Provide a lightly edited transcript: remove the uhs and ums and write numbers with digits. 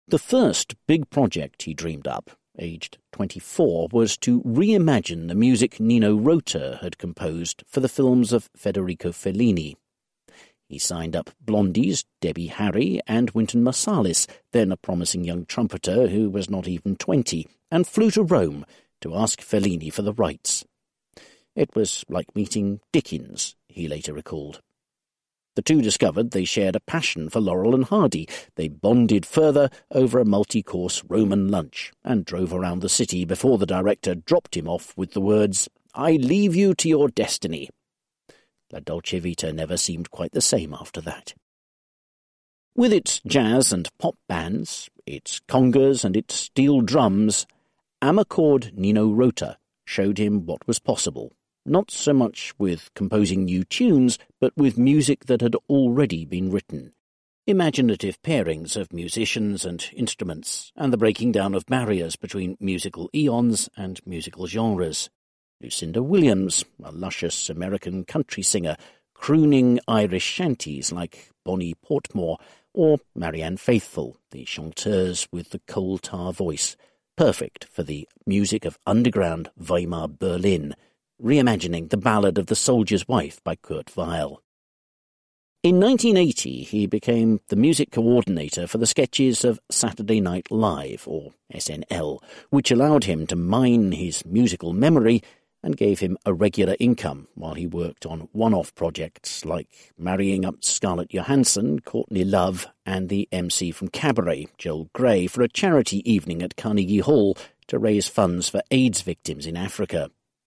The first big project he dreamed up, aged 24, was to reimagine the music Nino Rota had composed for the films of Federico Fellini. He signed up Blondie's Debbie Harry and Wynton Marsalis, then a promising young trumpeter who was not even 20, and flew to Rome to ask Fellini for the rights. It was like meeting Dickens, he later recalled. The two discovered they shared a passion for Laurel and Hardy. They bonded further over a multi-course Roman lunch and drove around the city before the director dropped him off with the words, "I leave you to your destiny." La Dolce Vita never seemed quite the same after that. With its jazz and pop bands, its congas and its steel drums, Amarcord Nino Rota showed him what was possible. Not so much with composing new tunes, but with music that had already been written. Imaginative pairings of musicians and instruments, and the breaking down of barriers between musical eons and musical genres. Lucinda Williams, a luscious American country singer, crooning Irish shanties like Bonnie Portmore, or Marianne Faithfull, the chanteuse with the coal tar voice, perfect for the music of underground Weimar Berlin, reimagining The Ballad of the Soldier's Wife by Kurt Weill. In 1980, he became the music coordinator for the sketches of Saturday Night Live, or SNL, which allowed him to mine his musical memory and gave him a regular income while he worked on one-off projects like marrying up Scarlett Johansson, Courtney Love, and the MC from Cabaret, Joel Grey, for a charity evening at Carnegie Hall to raise funds for AIDS victims in Africa.